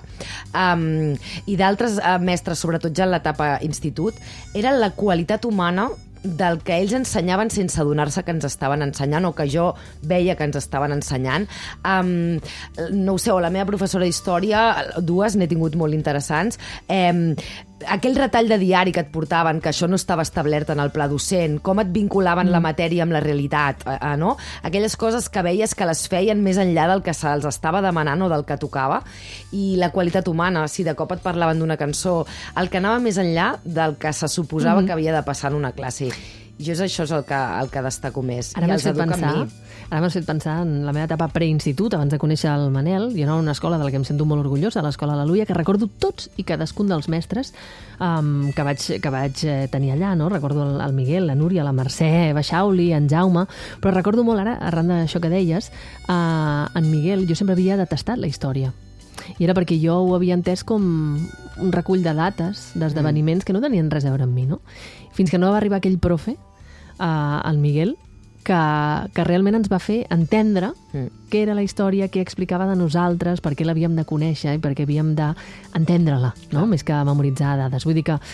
i d'altres mestres, sobretot ja en l'etapa institut, era la qualitat humana del que ells ensenyaven sense adonar-se que ens estaven ensenyant o que jo veia que ens estaven ensenyant. No ho sé, o la meva professora d'història, dues n'he tingut molt interessants, aquell retall de diari que et portaven, que això no estava establert en el pla docent, com et vinculaven la matèria amb la realitat, no? Aquelles coses que veies que les feien més enllà del que se'ls estava demanant o del que tocava, i la qualitat humana, si de cop et parlaven d'una cançó, el que anava més enllà del que se suposava que havia de passar en una classe. Jo això és el que destaco més. Ara m'has fet pensar en la meva etapa preinstitut, abans de conèixer el Manel. Jo anava a una escola de la que em sento molt orgullosa, l'Escola Aleluia, que recordo tots i cadascun dels mestres que vaig tenir allà, no? Recordo el Miguel, la Núria, la Mercè, Baixauli, en Jaume, però recordo molt ara, arran d'això que deies, en Miguel, jo sempre havia detestat la història. I era perquè jo ho havia entès com un recull de dates, d'esdeveniments que no tenien res a veure amb mi, no? Fins que no va arribar aquell profe, el Miguel, que realment ens va fer entendre què era la història, què explicava de nosaltres, per què l'havíem de conèixer i per què havíem d'entendre-la, no? Més que memoritzar dades. Vull dir que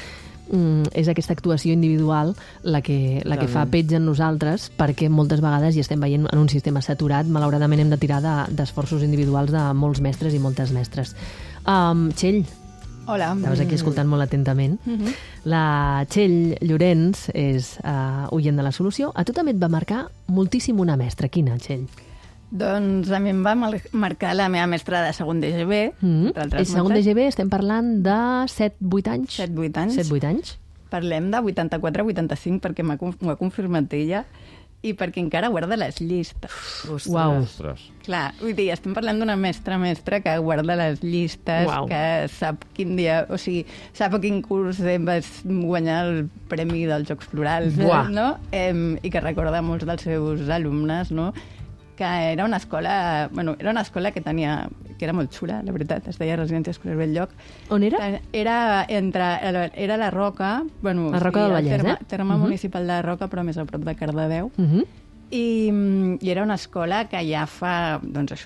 és aquesta actuació individual la que fa pets en nosaltres, perquè moltes vegades hi estem veient en un sistema saturat, malauradament hem de tirar d'esforços individuals de molts mestres i moltes mestres. Txell, Hola. estaves aquí escoltant molt atentament. La Txell Llorenç és oient de La Solució. A tu també et va marcar moltíssim una mestra. Quina, Txell? Doncs a mi em va marcar la meva mestra de segon d'EGB. El segon d'EGB estem parlant de 7-8 anys? 7-8 anys. 7-8 anys. Parlem de 84-85 perquè m'ho ha confirmat ella i perquè encara guarda les llistes. Uau. Clar, vull dir, estem parlant d'una mestra que guarda les llistes, que sap quin dia, o sigui, sap a quin curs vas guanyar el premi dels Jocs Florals, no? I que recorda molts dels seus alumnes, no? Que era una escola, que era molt xula, la veritat, es deia Residència Escolar Belllloc. On era? Era la Roca, la Roca del Vallès, terme municipal de Roca, però més a prop de Cardedeu. I era una escola que ja fa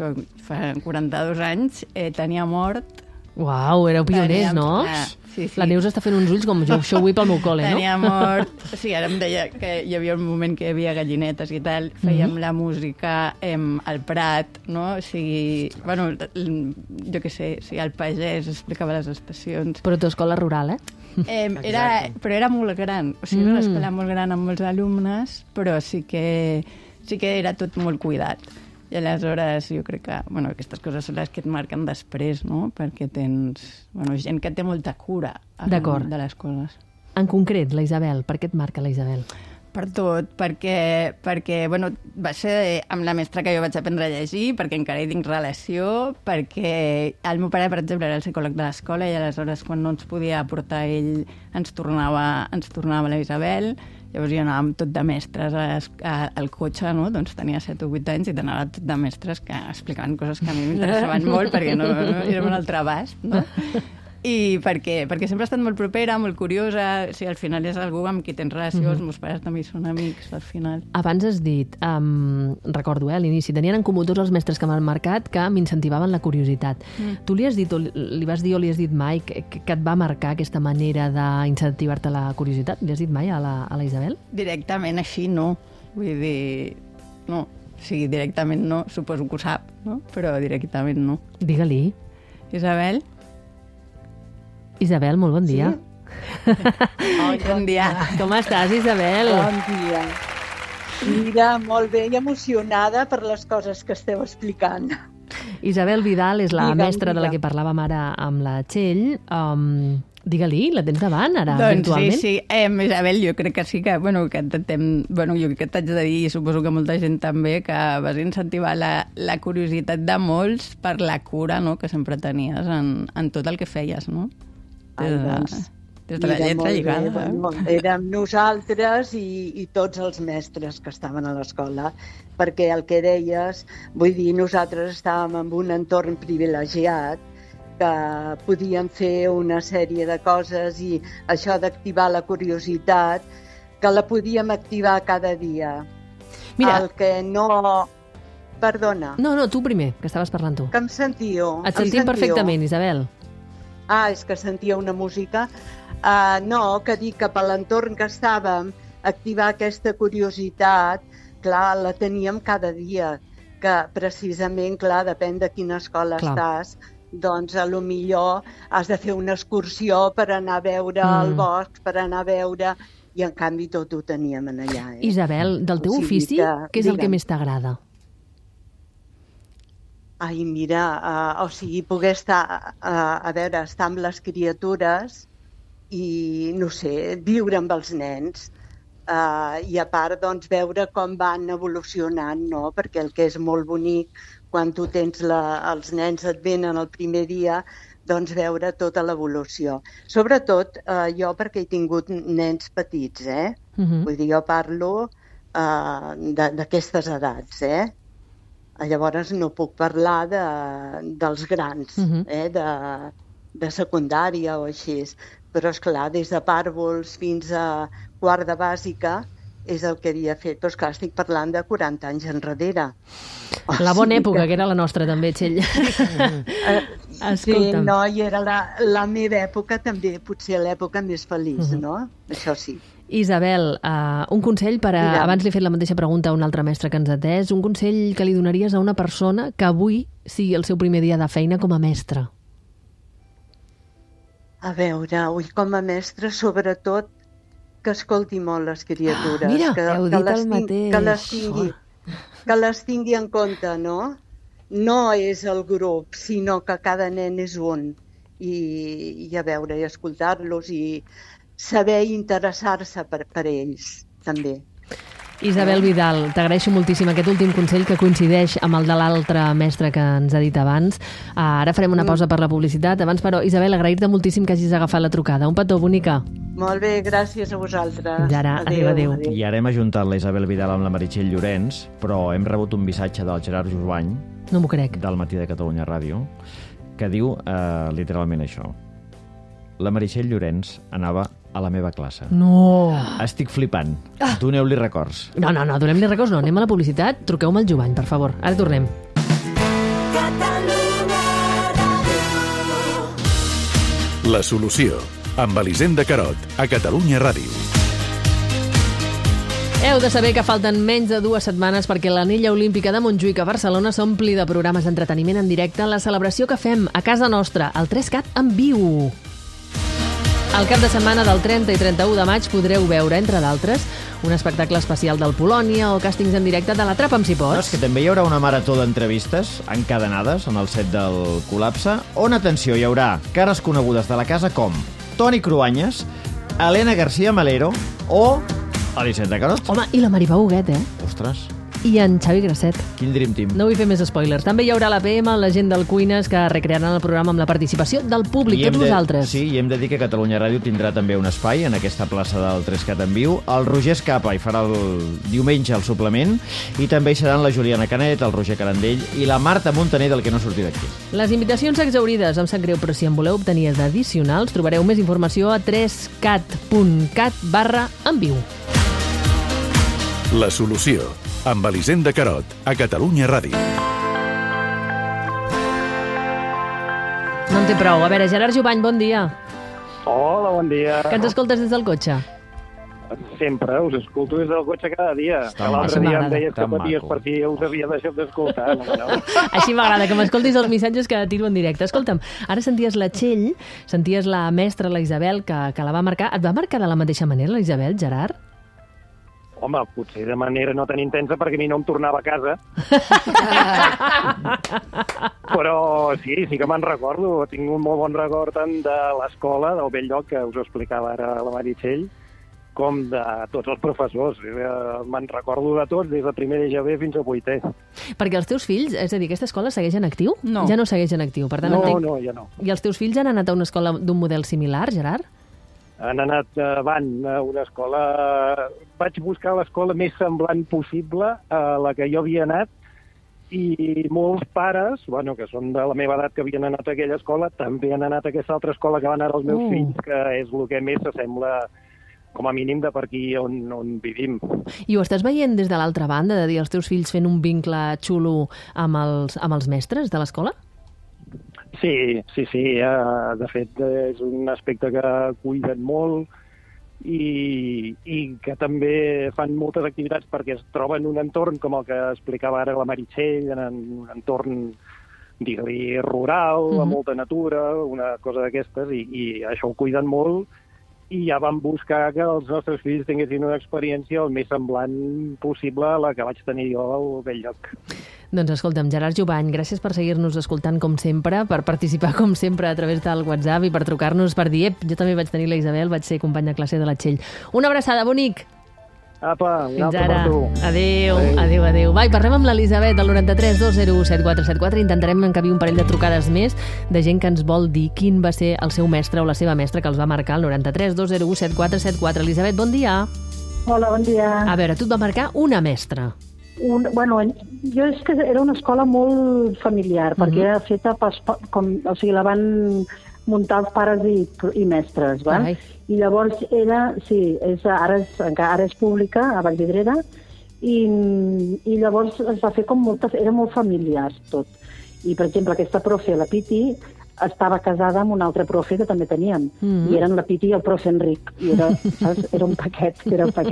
42 anys tenia mort. Uau, éreu pioners, no? Sí. La Neus està fent uns ulls com jo ho vull pel meu col·le, no? Tenia mort. Sí, ara em deia que hi havia un moment que hi havia gallinetes i tal. Fèiem la música al Prat, no? O sigui, jo què sé, el pagès explicava les estacions. Però tu escola rural, Però era molt gran. O sigui, era una escola molt gran amb molts alumnes, però sí que era tot molt cuidat. I aleshores jo crec que aquestes coses són les que et marquen després, no? Perquè tens gent que té molta cura de les coses. En concret, la Isabel, per què et marca la Isabel? Per tot, perquè va ser amb la mestra que jo vaig aprendre a llegir, perquè encara hi tinc relació, perquè el meu pare, per exemple, era el psicòleg de l'escola i aleshores quan no ens podia portar ell ens tornava la Isabel. Llavors jo anava tot de mestres al cotxe, no? Doncs tenia 7 o 8 anys i t'anava tot de mestres que explicaven coses que a mi m'interessaven molt perquè no era un altre abast, no? I perquè sempre he estat molt propera, molt curiosa, o sigui, al final és algú amb qui tens relació, els meus pares també són amics, al final. Abans has dit, recordo, a l'inici, tenien en comú tots els mestres que m'han marcat que m'incentivaven la curiositat. Tu li has dit, o li vas dir o li has dit mai que et va marcar aquesta manera d'incentivar-te la curiositat? Li has dit mai a la Isabel? Directament així no, vull dir, no. O sigui, directament no, suposo que ho sap, no? Però directament no. Digue-li. Isabel? Isabel, molt bon dia. Sí? Bon dia. Com estàs, Isabel? Bon dia. Mira, molt bé i emocionada per les coses que esteu explicant. Isabel Vidal és la mestra de la que parlàvem ara amb la Txell. Digue-li, la tens davant ara, virtualment? Sí. Isabel, jo crec que sí que, jo crec que t'haig de dir, i suposo que molta gent també, que vas incentivar la curiositat de molts per la cura, no?, que sempre tenies en tot el que feies, no? Des de la lletra lligada. Érem nosaltres i tots els mestres que estaven a l'escola, perquè el que deies, vull dir, nosaltres estàvem en un entorn privilegiat, que podíem fer una sèrie de coses i això d'activar la curiositat, que la podíem activar cada dia. Mira, el que no... Perdona. No, tu primer, que estaves parlant tu. Que em sentíeu? Et sentim perfectament, Isabel. És que sentia una música. No, que dic que per l'entorn que estàvem, activar aquesta curiositat, clar, la teníem cada dia, que precisament, clar, depèn de quina escola estàs, doncs a lo millor has de fer una excursió per anar a veure el bosc, per anar a veure... I en canvi tot ho teníem allà. Isabel, del teu ofici, què és el que més t'agrada? Ai, mira, poder estar, estar amb les criatures i, no sé, viure amb els nens. I a part, doncs, veure com van evolucionant, no? Perquè el que és molt bonic, quan tu tens els nens et venen el primer dia, doncs veure tota l'evolució. Sobretot jo, perquè he tingut nens petits, Vull dir, jo parlo d'aquestes edats, Llavors no puc parlar dels grans, de secundària o així. Però, esclar, des de pàrvols fins a quart de bàsica és el que havia fet. Però, esclar, estic parlant de 40 anys enrere. La bona època, que era la nostra, també, Txell. Escolta'm. Sí, no, i era la meva època també, potser l'època més feliç, no? Això sí. Isabel, un consell per a... Abans li he fet la mateixa pregunta a un altre mestre que ens ha atès. Un consell que li donaries a una persona que avui sigui el seu primer dia de feina com a mestre? A veure, com a mestre, sobretot, que escolti molt les criatures. Mira, heu dit el mateix. Que les tingui en compte, no? No és el grup, sinó que cada nen és un. I a veure, i escoltar-los i saber interessar-se per ells, també. Isabel Vidal, t'agraeixo moltíssim aquest últim consell que coincideix amb el de l'altre mestre que ens ha dit abans. Ara farem una pausa per la publicitat. Abans, però, Isabel, agrair-te moltíssim que hagis agafat la trucada. Un petó, bonica. Molt bé, gràcies a vosaltres. Fins ara, adéu. I ara hem ajuntat la Isabel Vidal amb la Meritxell Llorenç, però hem rebut un missatge del Gerard Jubany, no m'ho crec, del Matí de Catalunya Ràdio, que diu literalment això. La Meritxell Llorenç anava a la meva classe. No! Estic flipant. Doneu-li records. No, donem-li records no. Anem a la publicitat. Truqueu-me al Jubany, per favor. Ara tornem. La solució, amb Elisenda Carot, a Catalunya Ràdio. Heu de saber que falten menys de 2 setmanes perquè l'Anella Olímpica de Montjuïc a Barcelona s'ompli de programes d'entreteniment en directe en la celebració que fem a casa nostra, el 3CAT en viu. Al cap de setmana del 30 i 31 de maig podreu veure, entre d'altres, un espectacle especial del Polònia o càstings en directe de l'Atrapa'm si pots. No, és que també hi haurà una marató d'entrevistes encadenades en el set del Col·lapse, on, atenció, hi haurà cares conegudes de la casa com Toni Cruanyes, Helena García Melero o Elisenda Carot. Home, i la Maripau Huguet, Ostres. I en Xavi Grasset. Quin dream team. No vull fer més spoilers. També hi haurà la PM, la gent del Cuines, que recrearan el programa amb la participació del públic, tots vosaltres. Sí, i hem de dir que Catalunya Ràdio tindrà també un espai en aquesta plaça del 3CAT en viu. El Roger Escapa hi farà el diumenge el suplement, i també hi seran la Juliana Canet, el Roger Carandell i la Marta Montaner, del que no surti d'aquí. Les invitacions exhaurides, em sap greu, però si en voleu obtenir d'addicionals, trobareu més informació a 3cat.cat/enviu. La solució, amb Elisenda Carot, a Catalunya Ràdio. No en té prou. A veure, Gerard Jubany, bon dia. Hola, bon dia. Que ens escoltes des del cotxe? Sempre, us escolto des del cotxe cada dia. L'altre dia em deies que paties per si us havia deixat d'escoltar. No? Així m'agrada, que m'escoltis els missatges que tiro en directe. Escolta'm, ara senties la Txell, senties la mestra, la Isabel, que la va marcar. Et va marcar de la mateixa manera, la Isabel, Gerard? Home, potser de manera no tan intensa perquè a mi no em tornava a casa. Però sí que me'n recordo. Tinc un molt bon record tant de l'escola, del Belllloc, que us ho explicava ara la Meritxell, com de tots els professors. Me'n recordo de tots, des de primer d'EGB fins a 8è. Perquè els teus fills, és a dir, aquesta escola segueix en actiu? No. Ja no segueix en actiu. Per tant, no, ja no. I els teus fills han anat a una escola d'un model similar, Gerard? Han anat van a una escola... Vaig buscar l'escola més semblant possible a la que jo havia anat, i molts pares, que són de la meva edat, que havien anat a aquella escola, també han anat a aquesta altra escola que van anar els meus fills, que és el que més s'assembla, com a mínim, de per aquí on vivim. I ho estàs veient des de l'altra banda, de dir els teus fills fent un vincle xulo amb els mestres de l'escola? Sí. De fet, és un aspecte que cuiden molt i que també fan moltes activitats perquè es troben en un entorn, com el que explicava ara la Meritxell, en un entorn, digue-li, rural, amb molta natura, una cosa d'aquestes, i això ho cuiden molt, i ja vam buscar que els nostres fills tinguessin una experiència el més semblant possible a la que vaig tenir jo al Belllloc. Doncs escolta'm, Gerard Jubany, gràcies per seguir-nos escoltant com sempre, per participar com sempre a través del WhatsApp i per trucar-nos, per dir, jo també vaig tenir la Isabel, vaig ser company de classe de la Txell. Una abraçada, bonic! Apa, fins ara. Adéu. Va, i parlem amb l'Elisabet, al 93 201 7474. Intentarem encabir un parell de trucades més de gent que ens vol dir quin va ser el seu mestre o la seva mestra que els va marcar al 93 201 7474. Elisabet, bon dia. Hola, bon dia. A veure, tu et va marcar una mestra. Jo és que era una escola molt familiar, perquè era feta la van muntar els pares i mestres, va? I llavors ara és pública, a Vallvidrera, i llavors es va fer era molt familiar tot. I, per exemple, aquesta profe, la Piti, estava casada amb un altre profe que també teníem. I eren la Piti i el profe Enric. I era un paquet.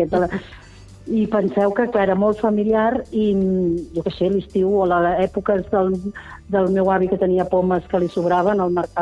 I penseu que, clar, era molt familiar i, jo què sé, l'estiu o les èpoques del meu avi que tenia pomes que li sobraven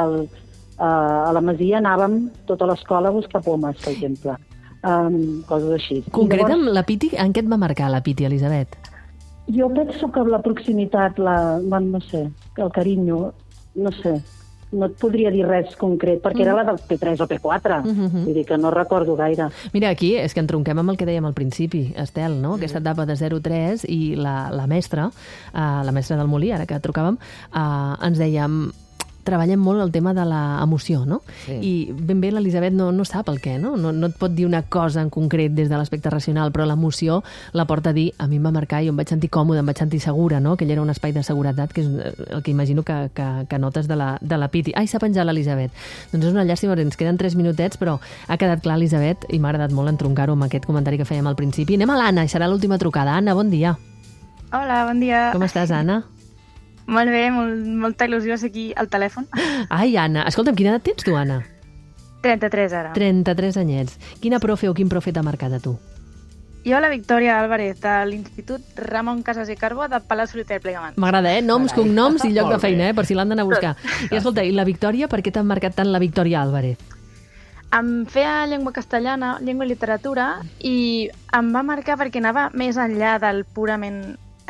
a la Masia, anàvem tota l'escola a buscar pomes, per exemple. Coses així. Concret amb la Piti, en què et va marcar la Piti, Elisabet? Jo penso que la proximitat, no sé, el carinyo, no sé, no et podria dir res concret, perquè era la del P3 o P4, vull dir que no recordo gaire. Mira, aquí és que entronquem amb el que dèiem al principi, Estel, no? Aquesta etapa de 0-3 i la mestra del Molí, ara que trucàvem, ens dèiem... Treballem molt el tema de l'emoció, no? Sí. I ben bé l'Elisabet no sap el què, no? No et pot dir una cosa en concret des de l'aspecte racional, però l'emoció la porta a dir, a mi em va marcar i em vaig sentir còmode, em vaig sentir segura, no? Aquell era un espai de seguretat, que és el que imagino que notes de la Piti. Ai, s'ha penjat l'Elisabet. Doncs és una llàstima, ens queden 3 minutets, però ha quedat clar, Elisabet, i m'ha agradat molt entroncar-ho amb aquest comentari que fèiem al principi. Anem a l'Anna, i serà l'última trucada. Anna, bon dia. Hola, bon dia. Com estàs, Anna? Molt bé, molta il·lusió ser aquí al telèfon. Ai, Anna, escolta'm, quina edat tens tu, Anna? 33 ara. 33 anyets. Quina profe o quin profe t'ha marcat a tu? Jo, la Victòria Álvarez, de l'Institut Ramon Casas i Carbó de Palau-solità i Plegamans. M'agrada, Noms, cognoms i lloc de feina, per si l'han d'anar a buscar. I escolta, i la Victòria, per què t'ha marcat tant la Victòria Álvarez? Em feia llengua castellana, llengua i literatura, i em va marcar perquè anava més enllà del purament...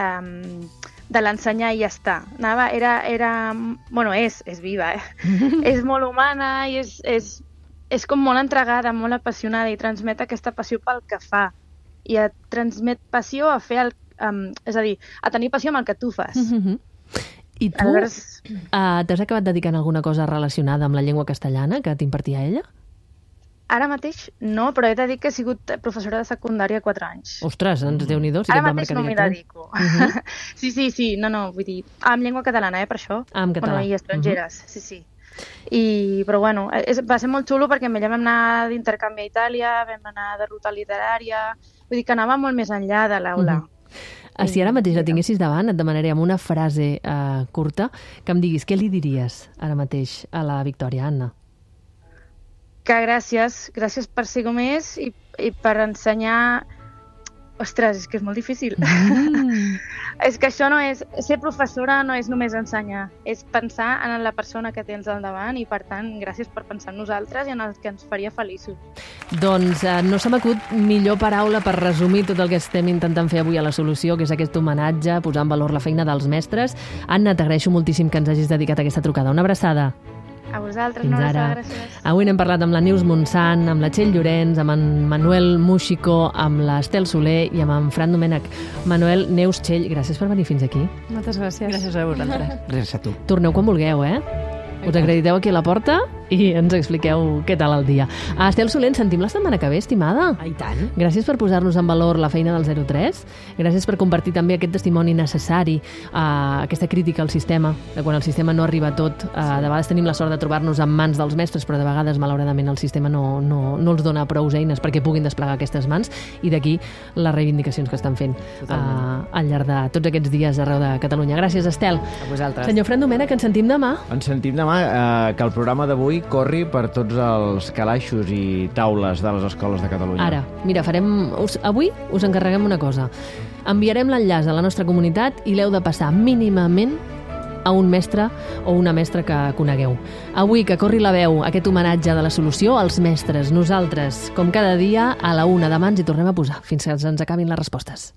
de l'ensenyar i ja està. Bueno, és viva, és molt humana i és com molt entregada, molt apassionada i transmet aquesta passió pel que fa. I et transmet passió a fer és a dir, a tenir passió amb el que tu fas. I tu t'has acabat dedicant a alguna cosa relacionada amb la llengua castellana que t'impartia ella? Ara mateix no, però he de dir que he sigut professora de secundària 4 anys. Ostres, doncs Déu-n'hi-do, sí que et va marcar. Ara mateix no m'hi dedico. Sí, no, vull dir, amb llengua catalana, per això. En català. Bueno, i estrangeres, sí. Però bueno, va ser molt xulo perquè vam anar d'intercanvi a Itàlia, vam anar de ruta literària, vull dir que anava molt més enllà de l'aula. Si ara mateix la tinguessis davant, et demanaré amb una frase curta que em diguis què li diries ara mateix a la Victòria, Anna. Que gràcies per ser com és i per ensenyar... Ostres, és que és molt difícil. És que això no és... Ser professora no és només ensenyar, és pensar en la persona que tens al davant i, per tant, gràcies per pensar en nosaltres i en el que ens faria feliços. Doncs no se m'acut millor paraula per resumir tot el que estem intentant fer avui a La Solució, que és aquest homenatge, posar en valor la feina dels mestres. Anna, t'agraeixo moltíssim que ens hagis dedicat a aquesta trucada. Una abraçada. A vosaltres, fins ara. Gràcies. Avui n'hem parlat amb la Neus Montsant, amb la Txell Llorenç, amb en Manuel Múxico, amb l'Estel Soler i amb en Fran Domènech. Manuel, Neus, Txell, gràcies per venir fins aquí. Moltes gràcies. Gràcies a vosaltres. Gràcies a tu. Torneu quan vulgueu, Us acrediteu aquí a la porta i ens expliqueu què tal el dia. Estel Soler, ens sentim la setmana que ve, estimada. I tant. Gràcies per posar-nos en valor la feina del 03. Gràcies per compartir també aquest testimoni necessari, aquesta crítica al sistema, de quan el sistema no arriba a tot. De vegades tenim la sort de trobar-nos en mans dels mestres, però de vegades, malauradament, el sistema no els dona prou eines perquè puguin desplegar aquestes mans, i d'aquí les reivindicacions que estan fent al llarg de tots aquests dies arreu de Catalunya. Gràcies, Estel. A vosaltres. Senyor Fran Domènech, ens sentim demà. Ens sentim demà, que el programa d'avui corri per tots els calaixos i taules de les escoles de Catalunya. Ara, mira, avui us encarreguem una cosa. Enviarem l'enllaç a la nostra comunitat i l'heu de passar mínimament a un mestre o una mestra que conegueu. Avui, que corri la veu, aquest homenatge de La Solució als mestres. Nosaltres, com cada dia, a la 1 demà ens hi tornem a posar, fins que ens acabin les respostes.